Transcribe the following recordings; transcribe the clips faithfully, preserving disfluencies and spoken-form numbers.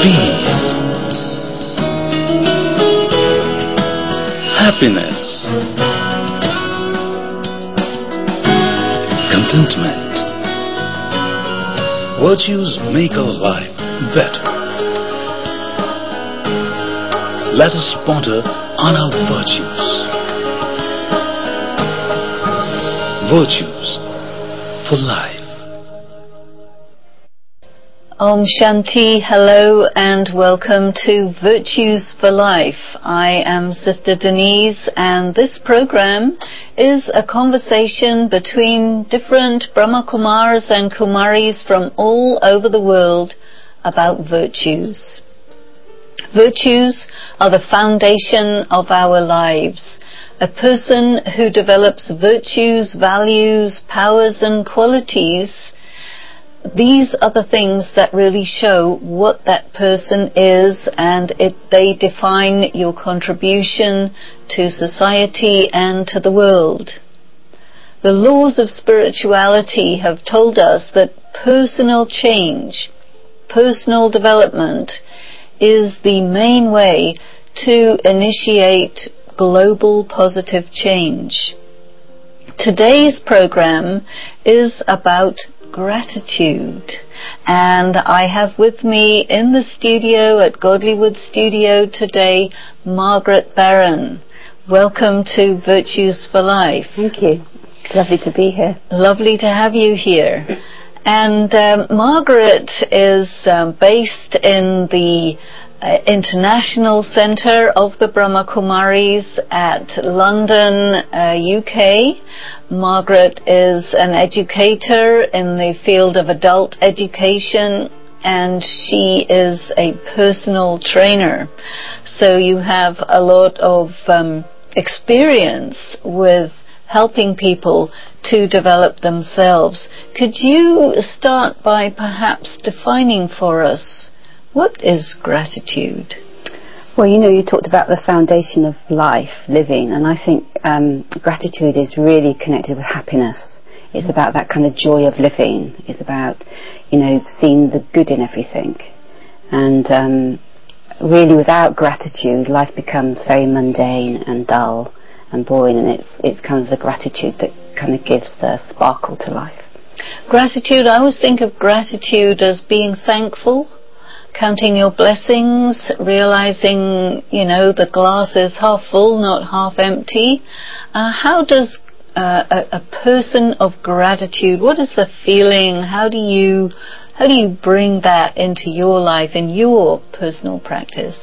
peace, happiness, contentment. Virtues make our life better. Let us ponder on our virtues. Virtues for life. Om Shanti, hello and welcome to Virtues for Life. I am Sister Denise, and this program is a conversation between different Brahma Kumars and Kumaris from all over the world about virtues. Virtues are the foundation of our lives. A person who develops virtues, values, powers and qualities, these are the things that really show what that person is, and it, they define your contribution to society and to the world. The laws of spirituality have told us that personal change, personal development is the main way to initiate global positive change. Today's program is about gratitude, and I have with me in the studio at Godlywood Studio today Margaret Barron. Welcome to Virtues for Life. Thank you. It's lovely to be here. Lovely to have you here. And um, Margaret is um, based in the uh, International Centre of the Brahma Kumaris at London, uh, U K. Margaret is an educator in the field of adult education, and she is a personal trainer. So you have a lot of um, experience with helping people to develop themselves. Could you start by perhaps defining for us, what is gratitude? Well, you know, you talked about the foundation of life, living, and I think um, gratitude is really connected with happiness. It's about that kind of joy of living. It's about, you know, seeing the good in everything. And um, really without gratitude, life becomes very mundane and dull and boring, and it's it's kind of the gratitude that kind of gives the sparkle to life. Gratitude, I always think of gratitude as being thankful, counting your blessings, realizing, you know, the glass is half full, not half empty. Uh, how does uh, a, a person of gratitude, what is the feeling? How do you how do you bring that into your life, in your personal practice?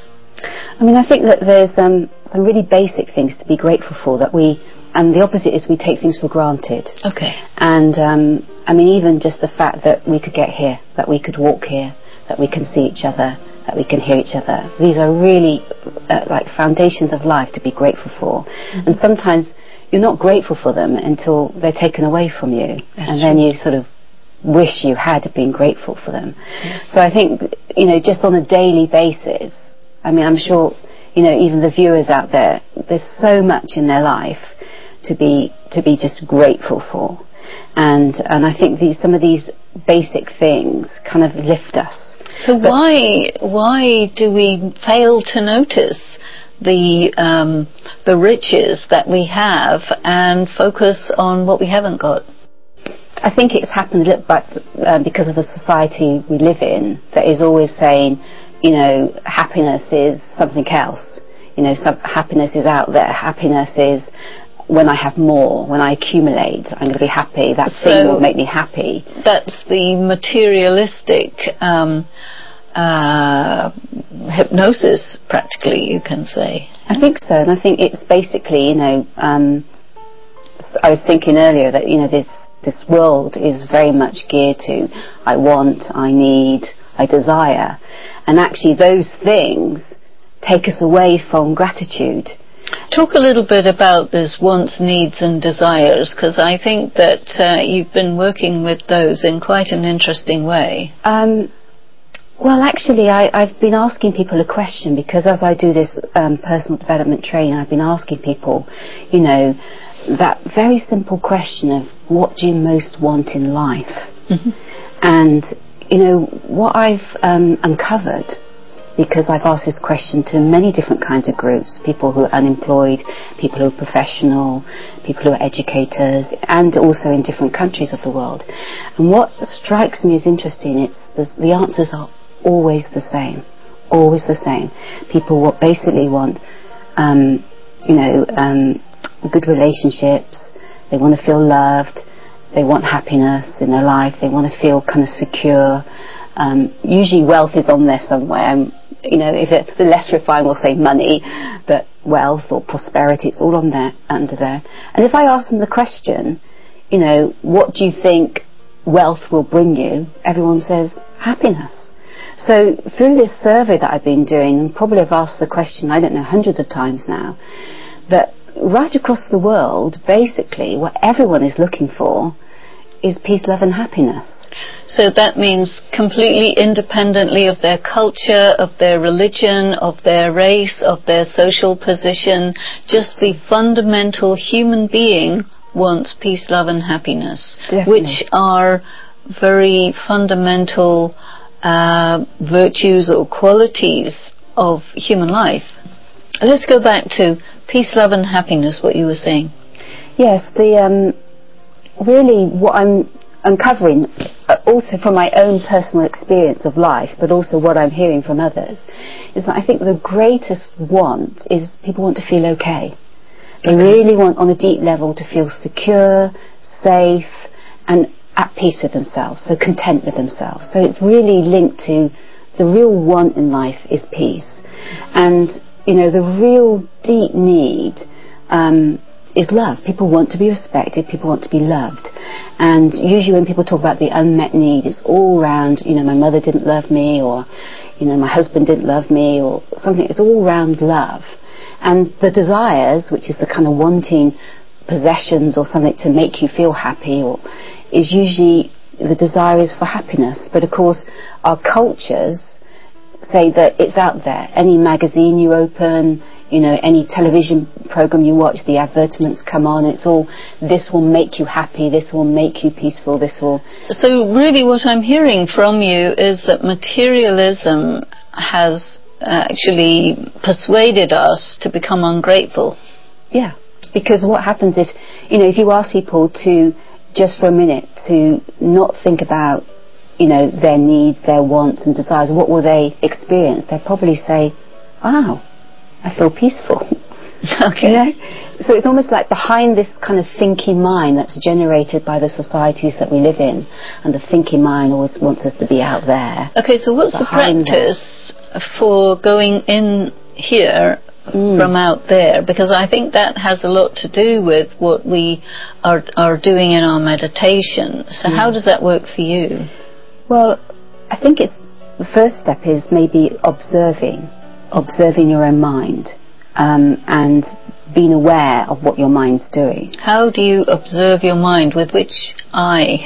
I mean, I think that there's um, some really basic things to be grateful for that we, and the opposite is we take things for granted. Okay. And um, I mean, even just the fact that we could get here, that we could walk here, that we can see each other, that we can hear each other. These are really uh, like foundations of life to be grateful for. Mm-hmm. And sometimes you're not grateful for them until they're taken away from you. That's and true. Then you sort of wish you had been grateful for them. Yes. So I think, you know, just on a daily basis, I mean, I'm sure, you know, even the viewers out there, there's so much in their life to be to be just grateful for. And and I think these, some of these basic things kind of lift us. So but why why do we fail to notice the um, the riches that we have and focus on what we haven't got? I think it's happened a little bit uh, because of the society we live in that is always saying, you know, happiness is something else. You know, some, happiness is out there. Happiness is when I have more, when I accumulate, I'm going to be happy. That so thing will make me happy. That's the materialistic um, uh, hypnosis, practically, you can say. I think so, and I think it's basically, you know, um, I was thinking earlier that, you know, this this world is very much geared to I want, I need, I desire, and actually those things take us away from gratitude. Talk a little bit about this wants, needs and desires, because I think that uh, you've been working with those in quite an interesting way. Um, well, actually, I, I've been asking people a question, because as I do this um, personal development training, I've been asking people, you know, that very simple question of what do you most want in life? Mm-hmm. And, you know, what I've um, uncovered because I've asked this question to many different kinds of groups, people who are unemployed, people who are professional, people who are educators, and also in different countries of the world. And what strikes me as interesting, it's the, the answers are always the same, always the same. People what basically want, um, you know, um, good relationships, they want to feel loved, they want happiness in their life, they want to feel kind of secure. Um, usually wealth is on there somewhere. Um, you know, if it's the less refined, we'll say money, but wealth or prosperity, it's all on there, under there. And if I ask them the question, you know, what do you think wealth will bring you? Everyone says happiness. So through this survey that I've been doing, probably I've asked the question, I don't know, hundreds of times now, that right across the world, basically, what everyone is looking for is peace, love and happiness. So that means completely independently of their culture, of their religion, of their race, of their social position, just the fundamental human being wants peace, love and happiness, Definitely. Which are very fundamental uh, virtues or qualities of human life. Let's go back to peace, love and happiness, what you were saying. Yes, the um, really what I'm uncovering, uh, also from my own personal experience of life, but also what I'm hearing from others, is that I think the greatest want is people want to feel okay. They okay. really want, on a deep level, to feel secure, safe, and at peace with themselves, so content with themselves. So it's really linked to the real want in life is peace. And, you know, the real deep need um, is love. People want to be respected, people want to be loved. And usually when people talk about the unmet need, it's all around, you know, my mother didn't love me, or, you know, my husband didn't love me, or something. It's all around love. And the desires, which is the kind of wanting possessions or something to make you feel happy, or is usually the desire is for happiness. But of course, our cultures say that it's out there. Any magazine you open, you know, any television program you watch, the advertisements come on, it's all, this will make you happy, this will make you peaceful, this will... So really what I'm hearing from you is that materialism has actually persuaded us to become ungrateful. Yeah, because what happens if, you know, if you ask people to, just for a minute, to not think about, you know, their needs, their wants and desires, what will they experience? They'll probably say, wow, I feel peaceful. Okay. You know? So it's almost like behind this kind of thinking mind that's generated by the societies that we live in, and the thinking mind always wants us to be out there. Okay, so what's the practice that. for going in here mm. from out there? Because I think that has a lot to do with what we are, are doing in our meditation. So mm. how does that work for you? Well, I think it's, the first step is maybe observing. observing your own mind um, and being aware of what your mind's doing. How do you observe your mind? With which eye?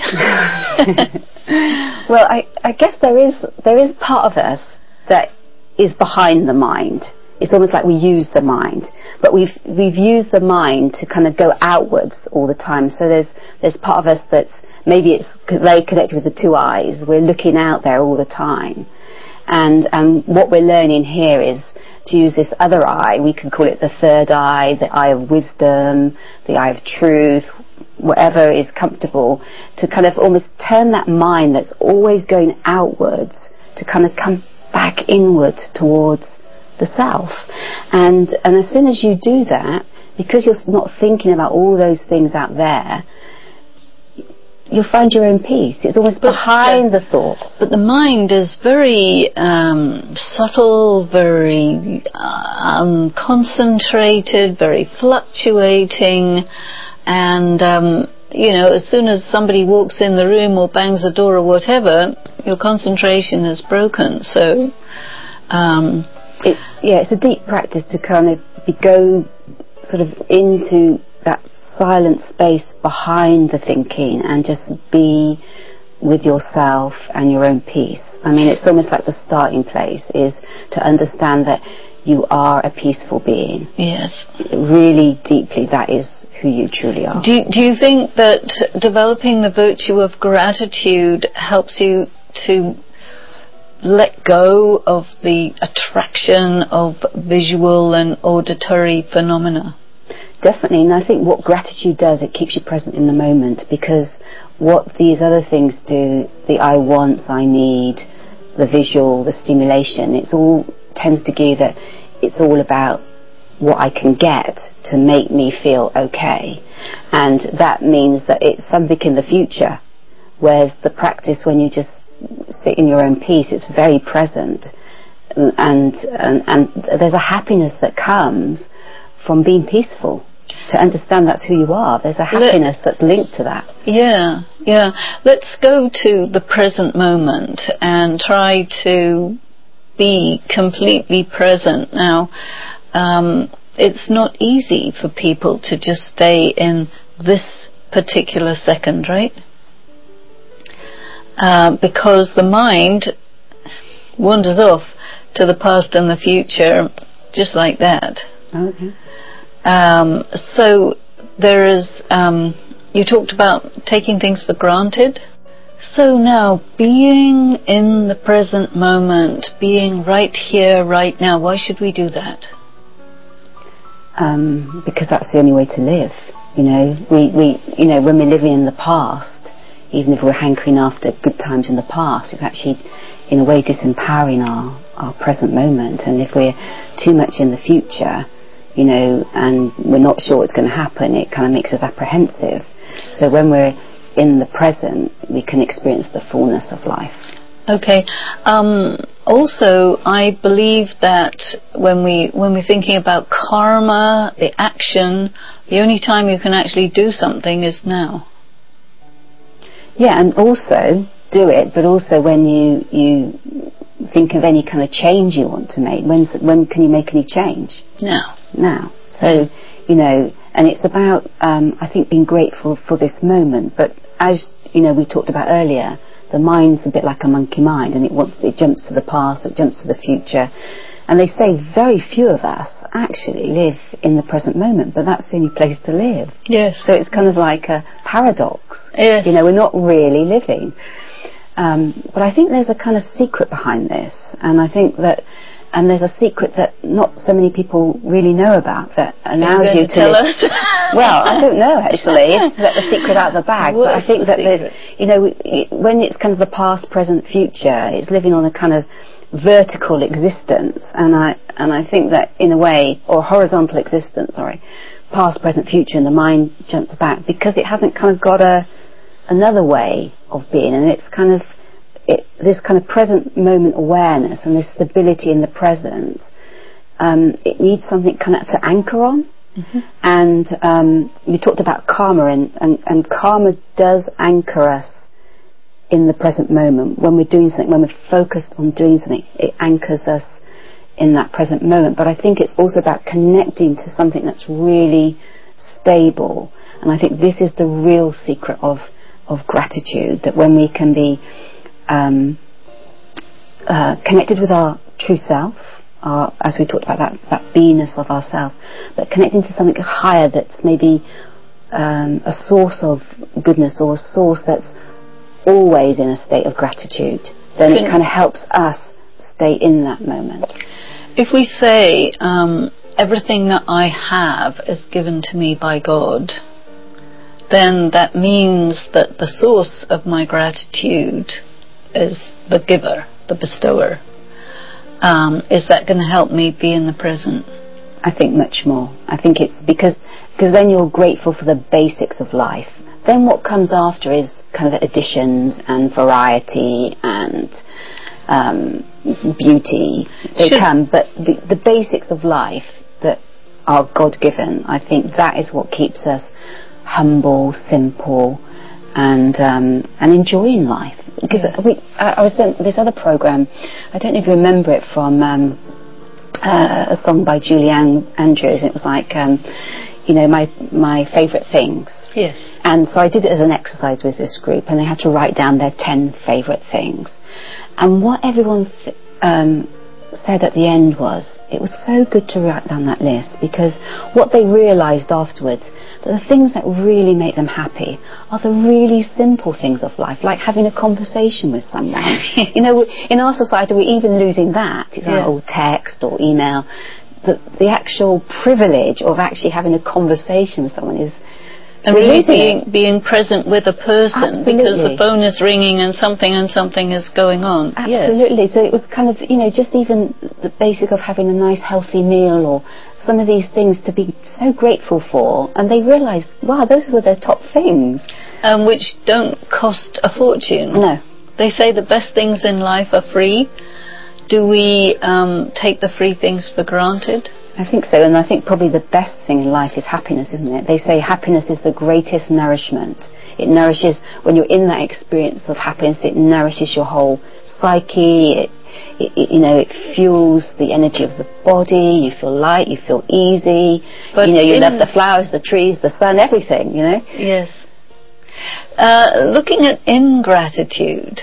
Well, I, I guess there is there is part of us that is behind the mind. It's almost like we use the mind, but we've we've used the mind to kind of go outwards all the time. So there's there's part of us that's maybe it's very connected with the two eyes. We're looking out there all the time. And um, what we're learning here is to use this other eye. We can call it the third eye, the eye of wisdom, the eye of truth, whatever is comfortable, to kind of almost turn that mind that's always going outwards to kind of come back inward towards the self. And, and as soon as you do that, because you're not thinking about all those things out there, you'll find your own peace. It's almost but, behind uh, the thoughts. But the mind is very um, subtle, very uh, unconcentrated, very fluctuating, and um, you know, as soon as somebody walks in the room or bangs the door or whatever, your concentration is broken. So, um, it, yeah, it's a deep practice to kind of be, go sort of into that silent space behind the thinking and just be with yourself and your own peace. I mean, it's almost like the starting place is to understand that you are a peaceful being. Yes. Really deeply, that is who you truly are. Do, do you think that developing the virtue of gratitude helps you to let go of the attraction of visual and auditory phenomena? Definitely, and I think what gratitude does, it keeps you present in the moment, because what these other things do, the I wants, I need, the visual, the stimulation, it's all tends to give that it's all about what I can get to make me feel okay, and that means that it's something in the future, whereas the practice, when you just sit in your own peace, it's very present, and and, and there's a happiness that comes from being peaceful. To understand that's who you are, there's a happiness Let, that's linked to that. Yeah, yeah. Let's go to the present moment and try to be completely present. Now, um, it's not easy for people to just stay in this particular second, right? Uh, because the mind wanders off to the past and the future just like that. Okay. Um, so there is, um, you talked about taking things for granted. So now, being in the present moment, being right here, right now, why should we do that? Um, because that's the only way to live. You know, we, we, you know, when we're living in the past, even if we're hankering after good times in the past, it's actually, in a way, disempowering our, our present moment. And if we're too much in the future, you know, and we're not sure what's going to happen, it kind of makes us apprehensive. So when we're in the present, we can experience the fullness of life. Okay. Um, also, I believe that when we when we're thinking about karma, the action, the only time you can actually do something is now. Yeah, and also do it, but also when you you think of any kind of change you want to make, when when can you make any change? Now. Now. So, you know, and it's about, um, I think, being grateful for this moment. But as, you know, we talked about earlier, the mind's a bit like a monkey mind, and it wants, it jumps to the past, it jumps to the future. And they say very few of us actually live in the present moment, but that's the only place to live. Yes. So it's kind of like a paradox. Yes. You know, we're not really living. Um, but I think there's a kind of secret behind this, and I think that, and there's a secret that not so many people really know about that allows you to, to tell live. us? Well, I don't know actually. It's let the secret out of the bag. What but I think the that secret? there's, you know, when it's kind of the past, present, future, it's living on a kind of vertical existence, and I and I think that in a way, or horizontal existence, sorry, past, present, future, and the mind jumps back because it hasn't kind of got a another way of being, and it's kind of it, this kind of present moment awareness and this stability in the present. Um, it needs something kind of to anchor on. Mm-hmm. And um, you talked about karma, and, and, and karma does anchor us in the present moment. When we're doing something, when we're focused on doing something, it anchors us in that present moment. But I think it's also about connecting to something that's really stable. And I think this is the real secret of, of gratitude, that when we can be um, uh, connected with our true self, Our, as we talked about, that, that beingness of ourself, but connecting to something higher that's maybe um, a source of goodness, or a source that's always in a state of gratitude, then it kind of helps us stay in that moment. If we say um, everything that I have is given to me by God, then that means that the source of my gratitude is the giver, the bestower. Um, is that going to help me be in the present? I think much more. I think it's because because then you're grateful for the basics of life. Then what comes after is kind of additions and variety and um, beauty. They Should come, but the, the basics of life that are God-given, I think that is what keeps us humble, simple, and um, and enjoying life. Because yeah. we, I, I was sent this other program, I don't know if you remember it, from um, uh, a song by Julianne Andrews. It was like, um, you know, my my favourite things. Yes. And so I did it as an exercise with this group, and they had to write down their ten favourite things. And what everyone th- um, said at the end was, it was so good to write down that list, because what they realised afterwards, that the things that really make them happy are the really simple things of life, like having a conversation with someone. You know, in our society we're even losing that. It's like, Yeah. oh, text or email. The, the actual privilege of actually having a conversation with someone is... And really being, being present with a person. Absolutely. Because the phone is ringing and something and something is going on. Absolutely. Yes. So it was kind of, you know, just even the basic of having a nice healthy meal, or some of these things to be so grateful for. And they realised, wow, those were their top things. Um, which don't cost a fortune. No. They say the best things in life are free. Do we um, take the free things for granted? I think so, and I think probably the best thing in life is happiness, isn't it? They say happiness is the greatest nourishment. It nourishes, when you're in that experience of happiness, it nourishes your whole psyche. It, it, it, you know, it fuels the energy of the body. You feel light, you feel easy. But you know, you love the flowers, the trees, the sun, everything, you know? Yes. Uh, looking at ingratitude,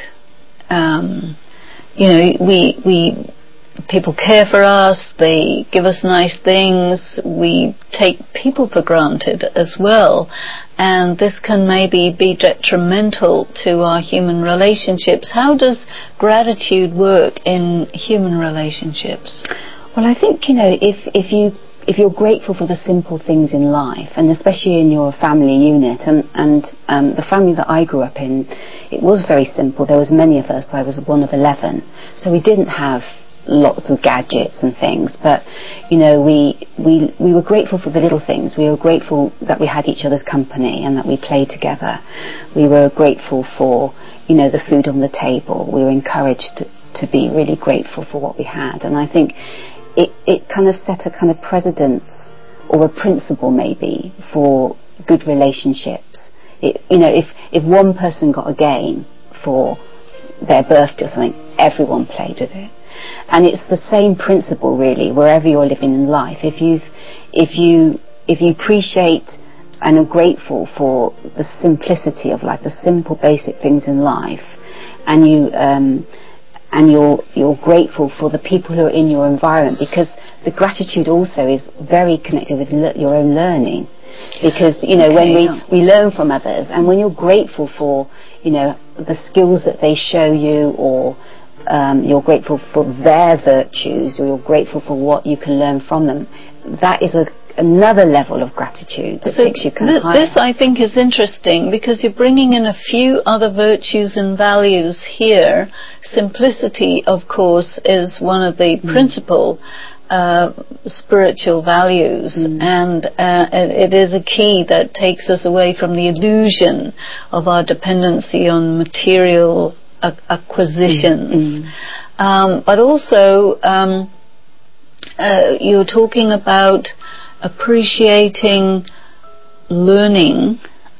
um, you know, we we people care for us, they give us nice things, we take people for granted as well, and this can maybe be detrimental to our human relationships. How does gratitude work in human relationships? Well, I think, you know, if if you if you're grateful for the simple things in life, and especially in your family unit, and and um, the family that I grew up in, it was very simple. There was many of us. I was one of eleven, so we didn't have lots of gadgets and things, but you know, we we we were grateful for the little things. We were grateful that we had each other's company and that we played together. We were grateful for, you know, the food on the table. We were encouraged to, to be really grateful for what we had, and I think it it kind of set a kind of precedence or a principle maybe for good relationships. It, you know, if if one person got a game for their birthday or something, everyone played with it. And it's the same principle really wherever you're living in life. If you if you if you appreciate and are grateful for the simplicity of life, the simple basic things in life, and you um, and you're you're grateful for the people who are in your environment, because the gratitude also is very connected with le- your own learning. Because you know, okay, when we, yeah. we learn from others, and when you're grateful for, you know, the skills that they show you, or Um, you're grateful for their virtues, or you're grateful for what you can learn from them, that is a, another level of gratitude that so takes you kind th- of higher. This, I think, is interesting, because you're bringing in a few other virtues and values here. Simplicity, of course, is one of the mm. principal uh, spiritual values, mm. and uh, it, it is a key that takes us away from the illusion of our dependency on material acquisitions. Mm, mm. Um, but also um, uh, you're talking about appreciating learning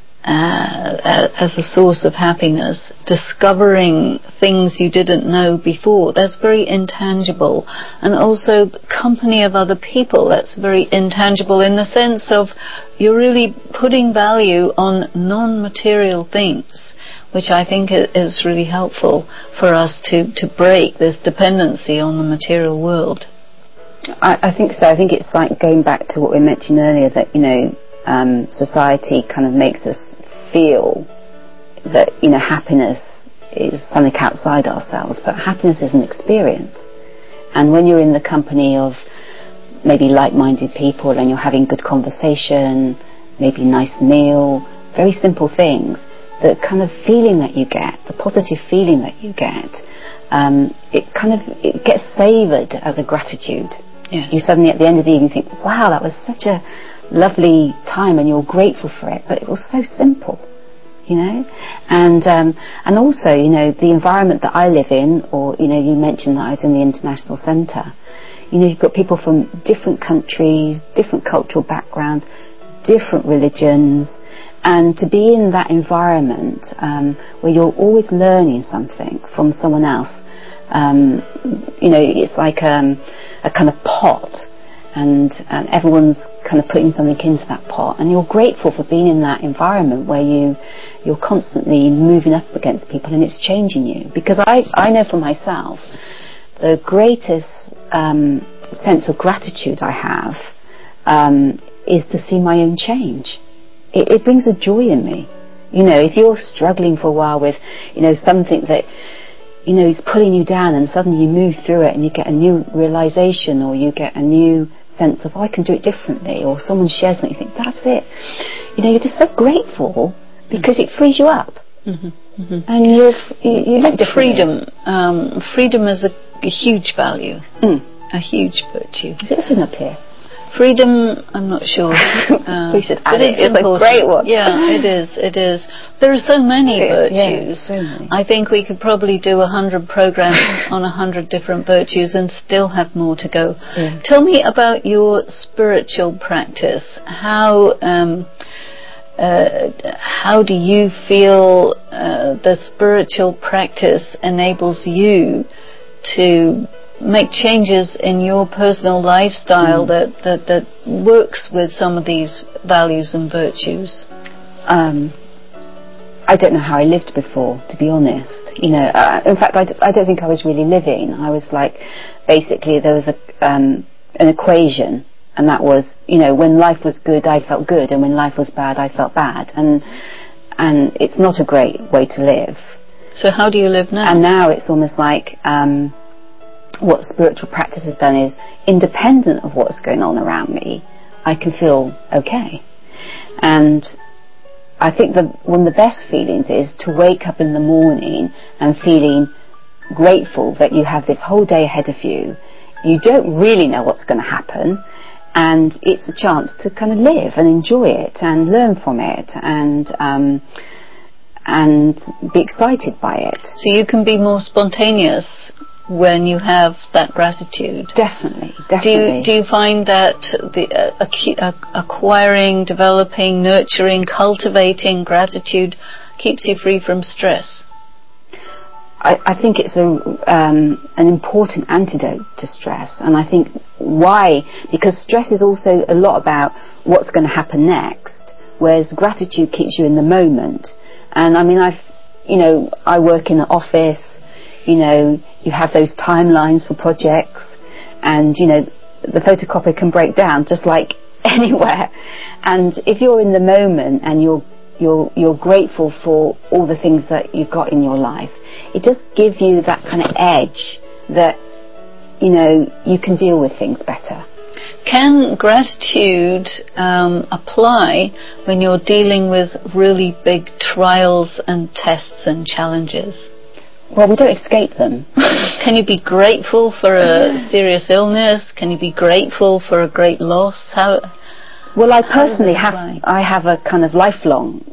uh, as a source of happiness, discovering things you didn't know before. That's very intangible. And also the company of other people, that's very intangible, in the sense of you're really putting value on non-material things, which I think is really helpful for us to, to break this dependency on the material world. I, I think so. I think it's like going back to what we mentioned earlier, that, you know, um, society kind of makes us feel that, you know, happiness is something outside ourselves, but happiness is an experience. And when you're in the company of maybe like-minded people, and you're having good conversation, maybe a nice meal, very simple things, the kind of feeling that you get, the positive feeling that you get, um, it kind of it gets savoured as a gratitude. Yes. You suddenly at the end of the evening think, wow, that was such a lovely time, and you're grateful for it, but it was so simple, you know. And um, and also, you know, the environment that I live in, or, you know, you mentioned that I was in the International Centre, you know, you've got people from different countries, different cultural backgrounds, different religions. And to be in that environment um, where you're always learning something from someone else, um, you know, it's like um, a kind of pot, and, and everyone's kind of putting something into that pot, and you're grateful for being in that environment where you you're constantly moving up against people, and it's changing you. Because I I know for myself, the greatest um, sense of gratitude I have um, is to see my own change. It, it brings a joy in me. You know, if you're struggling for a while with, you know, something that, you know, is pulling you down, and suddenly you move through it and you get a new realization, or you get a new sense of, oh, I can do it differently, or someone shares something, you think, that's it. You know, you're just so grateful because mm-hmm. it frees you up. Mm-hmm. Mm-hmm. And you're, you, you look different. Freedom. Um, freedom is a, a huge value, mm. a huge virtue. Is it written up here? Freedom, I'm not sure. Uh, we should add it. It's, it's a great one. Yeah, it is. It is. There are so many virtues. Yeah, so many. I think we could probably do a hundred programs on a hundred different virtues and still have more to go. Yeah. Tell me about your spiritual practice. How um, uh, how do you feel uh, the spiritual practice enables you to make changes in your personal lifestyle mm. that, that that works with some of these values and virtues? Um, I don't know how I lived before, to be honest. You know, uh, in fact, I, d- I don't think I was really living. I was like, basically, there was a um, an equation, and that was, you know, when life was good, I felt good, and when life was bad, I felt bad, and and it's not a great way to live. So how do you live now? And now it's almost like. Um, what spiritual practice has done is, independent of what's going on around me, I can feel okay. And I think that one of the best feelings is to wake up in the morning and feeling grateful that you have this whole day ahead of you. You don't really know what's going to happen, and it's a chance to kind of live and enjoy it and learn from it and um, and be excited by it. So you can be more spontaneous when you have that gratitude. Definitely, definitely. Do you, do you find that the uh, acu- uh, acquiring, developing, nurturing, cultivating gratitude keeps you free from stress? I, I think it's a um, an important antidote to stress, and I think why? Because stress is also a lot about what's going to happen next, whereas gratitude keeps you in the moment. And I mean, I've, you know, I work in an office. You know, you have those timelines for projects, and you know, the photocopier can break down just like anywhere. And if you're in the moment and you're you're you're grateful for all the things that you've got in your life, it does give you that kind of edge that, you know, you can deal with things better. Can gratitude um, apply when you're dealing with really big trials and tests and challenges? Well, we don't escape them. Can you be grateful for a serious illness? Can you be grateful for a great loss? How? Well, I personally have I have a kind of lifelong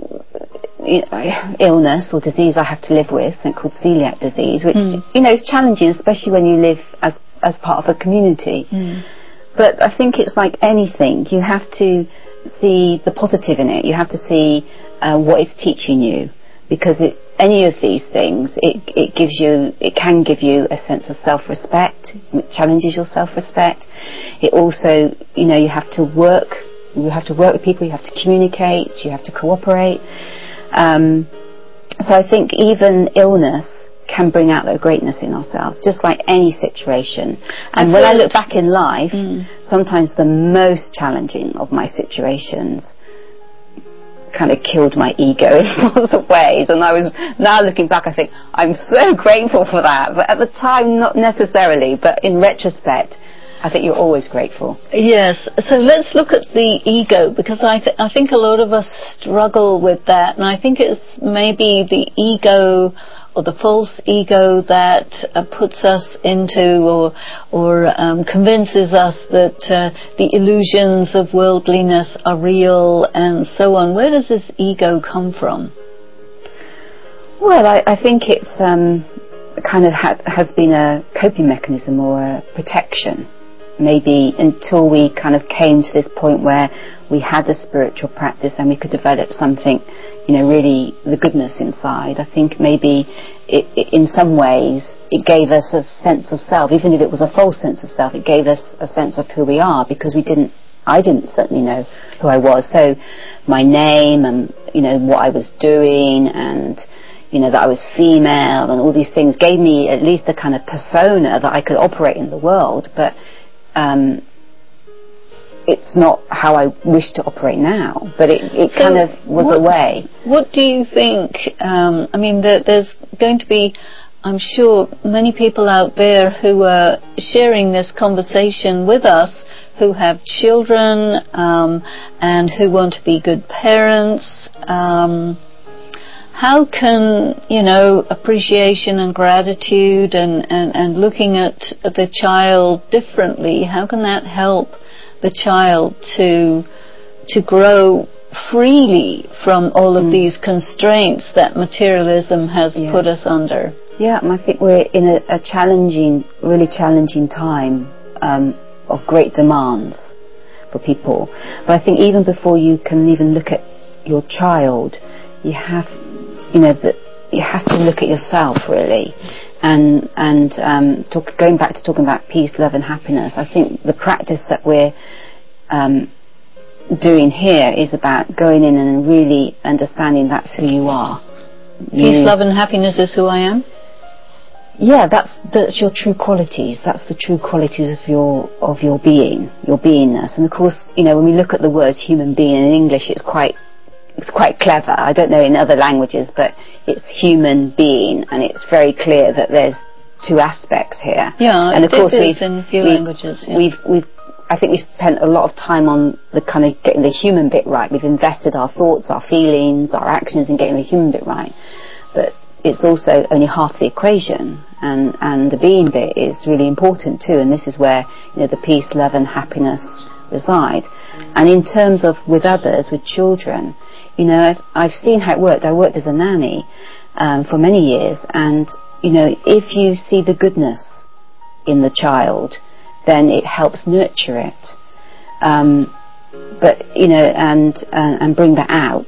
illness or disease I have to live with, something called celiac disease, which mm. you know is challenging, especially when you live as as part of a community. Mm. But I think it's like anything; you have to see the positive in it. You have to see uh, what it's teaching you, because it. Any of these things, it, it gives you, it can give you a sense of self-respect. It challenges your self-respect. It also, you know, you have to work. You have to work with people. You have to communicate. You have to cooperate. Um, so I think even illness can bring out the greatness in ourselves, just like any situation. And when I look back in life, mm. sometimes the most challenging of my situations kind of killed my ego in lots of ways, and I was now looking back I think I'm so grateful for that, but at the time not necessarily, but in retrospect I think you're always grateful. Yes, so let's look at the ego, because I, th- I think a lot of us struggle with that, and I think it's maybe the ego or the false ego that uh, puts us into or or um, convinces us that uh, the illusions of worldliness are real and so on. Where does this ego come from? Well, I, I think it's um, kind of ha- has been a coping mechanism or a protection, maybe until we kind of came to this point where we had a spiritual practice and we could develop something, you know, really the goodness inside. I think maybe it, it, in some ways it gave us a sense of self, even if it was a false sense of self. It gave us a sense of who we are, because we didn't, I didn't certainly know who I was. So my name and, you know, what I was doing and, you know, that I was female and all these things, gave me at least a kind of persona that I could operate in the world, but um, it's not how I wish to operate now, but it, it so kind of was what, a way. What do you think, um, I mean, there, there's going to be, I'm sure, many people out there who are sharing this conversation with us who have children um, and who want to be good parents. Um, how can, you know, appreciation and gratitude and, and, and looking at the child differently, how can that help the child to to grow freely from all of mm. these constraints that materialism has yeah. put us under? Yeah, and I think we're in a, a challenging, really challenging time um, of great demands for people. But I think even before you can even look at your child, you have, you know, that you have to look at yourself really. And and um, talk, going back to talking about peace, love, and happiness, I think the practice that we're um, doing here is about going in and really understanding that's who you are. Peace, you, love, and happiness is who I am. Yeah, that's that's your true qualities. That's the true qualities of your of your being, your beingness. And of course, you know, when we look at the words human being in English, it's quite it's quite clever. I don't know in other languages, but it's human being, and it's very clear that there's two aspects here. Yeah, and of course we've, in a few we've, languages. Yeah. We've we've I think we've spent a lot of time on the kind of getting the human bit right. We've invested our thoughts, our feelings, our actions in getting the human bit right, but it's also only half the equation, and and the being bit is really important too. And this is where, you know, the peace, love, and happiness reside. And in terms of with others, with children, you know, I've, I've seen how it worked. I worked as a nanny um, for many years, and you know, if you see the goodness in the child, then it helps nurture it. Um, but you know, and, and and bring that out.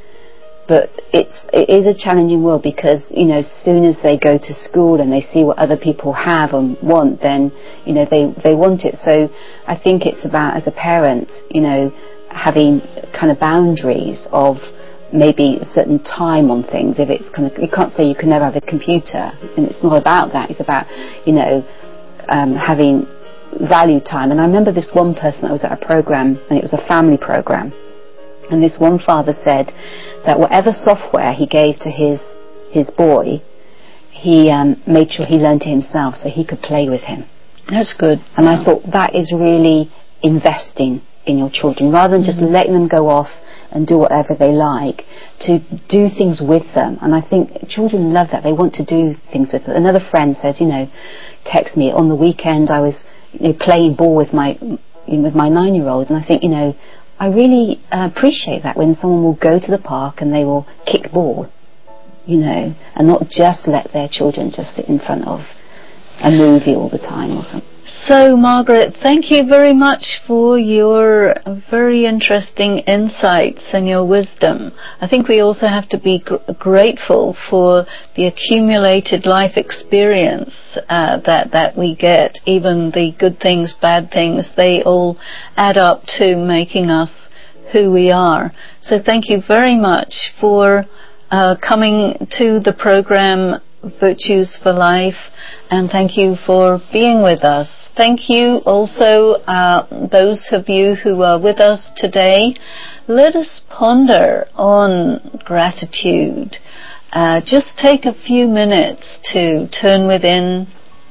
But it's it is a challenging world because, you know, as soon as they go to school and they see what other people have and want, then, you know, they they want it. So I think it's about, as a parent, you know, having kind of boundaries of maybe a certain time on things. If it's kind of, you can't say you can never have a computer, and it's not about that. It's about, you know, um, having value time. And I remember this one person that was at a program, and it was a family program. And this one father said that whatever software he gave to his his boy, he um, made sure he learned it himself so he could play with him. That's good. And yeah. I thought that is really investing in your children, rather than just mm-hmm. letting them go off and do whatever they like, to do things with them. And I think children love that. They want to do things with them. Another friend says, you know, text me, on the weekend I was, you know, playing ball with my with my nine-year-old, and I think, you know, I really uh, appreciate that when someone will go to the park and they will kick ball, you know, and not just let their children just sit in front of a movie all the time or something. So, Margaret, thank you very much for your very interesting insights and your wisdom. I think we also have to be gr- grateful for the accumulated life experience uh, that, that we get. Even the good things, bad things, they all add up to making us who we are. So thank you very much for uh, coming to the program Virtues for Life, and thank you for being with us. Thank you also, uh, those of you who are with us today. Let us ponder on gratitude. Uh, just take a few minutes to turn within,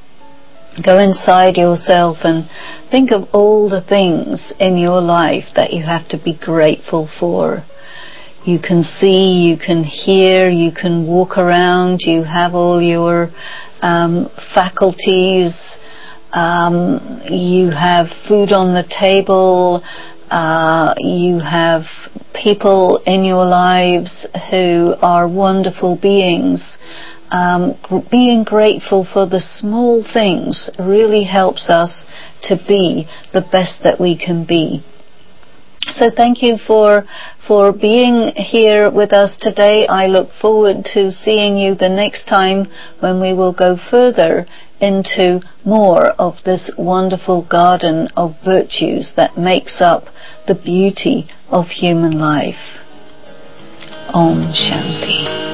go inside yourself and think of all the things in your life that you have to be grateful for. You can see, you can hear, you can walk around, you have all your um, faculties. Um, you have food on the table, uh, you have people in your lives who are wonderful beings. Um, gr- being grateful for the small things really helps us to be the best that we can be. So thank you for for being here with us today. I look forward to seeing you the next time when we will go further into more of this wonderful garden of virtues that makes up the beauty of human life. Om Shanti.